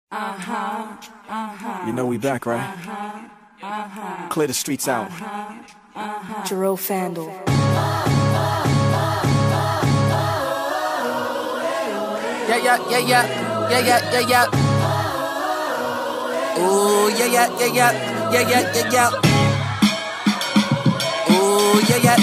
You know we back, right? Clear the streets out. Jerome Fandle. Yeah. Ooh, yeah. Ooh,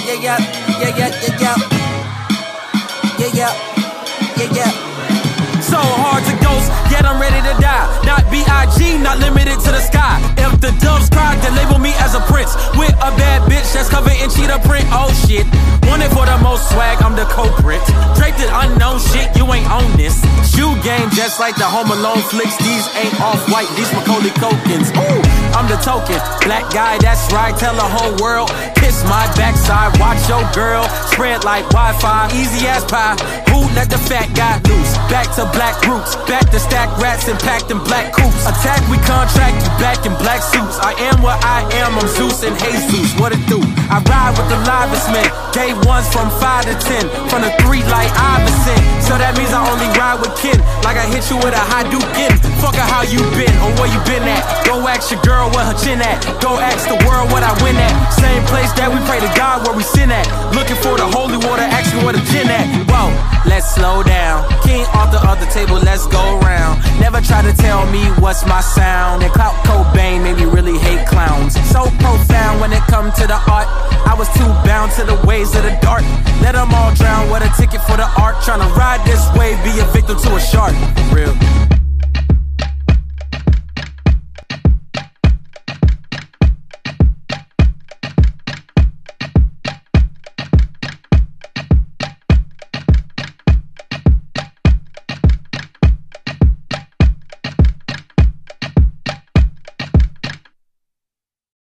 yeah. So hard to ghost, yet I'm ready to die. Not B.I.G., not limited to the sky. If the doves cry, then label me as a prince with a bad bitch that's covered in cheetah print. Oh shit, wanted for the most swag, I'm the culprit. Draped in unknown shit, you ain't on this. Shoe game just like the Home Alone flicks. These ain't off-white, these Macaulay Culkins. Ooh, I'm the token, black guy, that's right. Tell the whole world, kiss my backside. Watch your girl, spread like Wi-Fi. Easy as pie, who let the fat guy loose? Back to black roots, back to stack rats and packed in black coops. Attack, we contract, you back in black suits. I am what I am, I'm Zeus and Jesus. What it do? I ride with the livest men. Day ones from 5 to 10, from the 3 like Iverson. So that means I only ride with kin, like I hit you with a Hadouken. Fuck how you been, or where you been at. Go ask your girl where her chin at. Go ask the world what I win at. Same place that we pray to God where we sin at. Looking for the holy water, asking where the gin at. Whoa, let's slow down. King off the other table, let's go round. Never try to tell me what's my sound. And Clout Cobain made me really hate clowns. So profound when it come to the art. I was too bound to the ways of the dark. Let them all drown with a ticket for the art. Tryna ride this wave, be a victim to a shark. Real.